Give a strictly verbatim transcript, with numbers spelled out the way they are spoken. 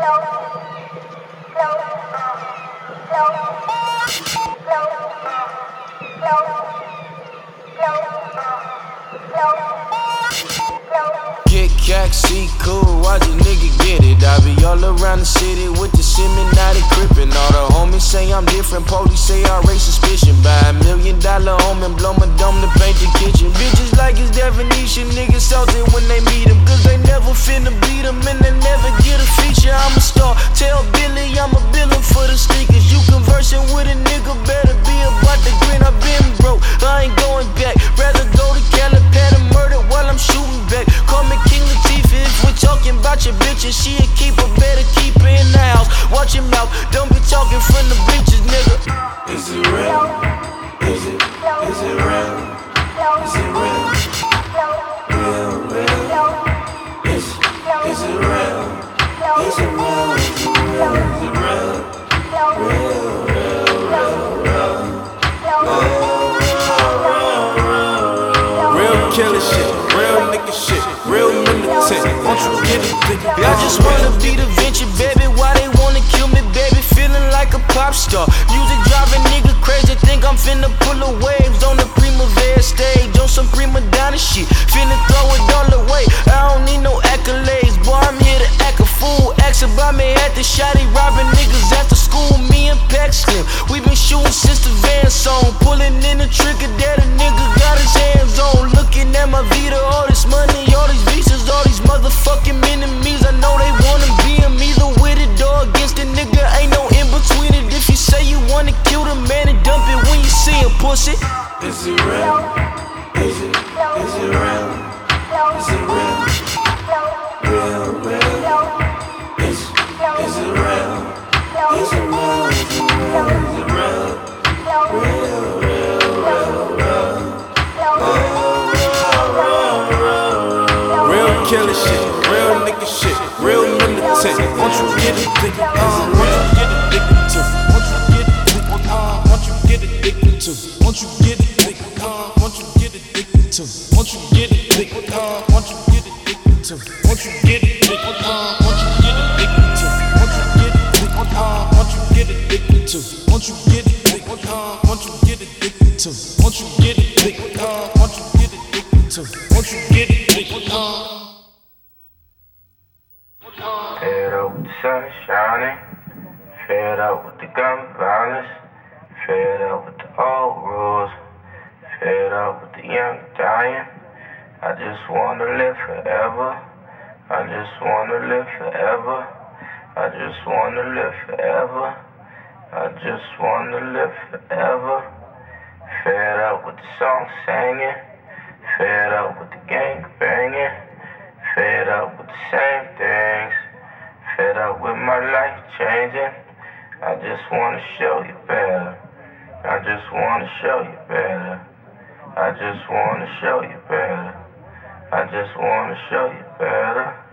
Kick, cack, see cool, watch a nigga get it. I be all around the city with the Seminati crippin'. All the homies say I'm different, police say I raise suspicion. Buy a million dollar home and blow my dome to paint the kitchen. Bitches like his definition, niggas salty when they meet him. Cause they never finna beat him and they never get a feature. I'm a star, tell Billy I'm a billin' for the stickers. You conversing with a nigga, better be about the grin. I've been broke, I ain't going back. Rather go to Cali, pat a murder while I'm shooting back. Call me King Latifah if we're talking about your bitches. She a keeper, better keep her in the house. Watch your mouth, don't be talking from the bleachers, nigga. Is it real? Is it? Is it real? Is it real? Real, real. Is, is it real? Is it real? Is it real? Is it real? Real, real, real, real. Real killer shit, real nigga shit, real militant. Won't you get it, nigga? I just wanna be the venture, baby. Why they wanna kill me, baby? Feeling like a pop star. Music driving nigga crazy. Think I'm finna pull the waves on the Primavera stage. On some prima donna shit. Finna throw it all away. I don't need no accolades. Boy, I'm here to act a fool. Ask about me at the shotty. Robbing niggas after school. Me and Pac Slim. We been shooting since the van song. Pulling in the trigger that a nigga got his hands on. Looking at my Vita. All this money, all these visas, all these motherfucking enemies. I know they wanna be him either with it or against it, nigga. Ain't no in between it. If you say you wanna kill the man and dump it when you see him, pussy. Is it real? Is it? Is it real? Is it real? Real, real. Is, is it real? Is it real? Is it real? Is it real? Real, real, real, real. Real killer shit, real nigga shit, real militant. Won't you get it, nigga? Uh, won't you get it, nigga? Too. Won't you get it, nigga? Uh, won't you get it, nigga? Too. Won't you get it, nigga? Uh, won't you get it, nigga? Too. Won't you get it, nigga? Uh, won't you get it, nigga? Too. Won't you get it, nigga? Uh, won't you get it, nigga? Too. Won't you get it, nigga? Uh, won't you get it, nigga? Too. Won't you get it, nigga? Uh, won't you get it, nigga? Too. Won't you get it, nigga? Uh, won't you get it, nigga? Too. Won't you get it, nigga? Uh. Fed up with the sun shining, fed up with the gun violence, fed up with the old rules, fed up with the young dying. I just wanna live forever, I just wanna live forever, I just wanna live forever, I just wanna live forever. Fed up with the song singing, fed up with the gang banging, fed up with the same things. Fed up with my life changing. I just wanna show you better. I just wanna show you better. I just wanna show you better. I just wanna show you better.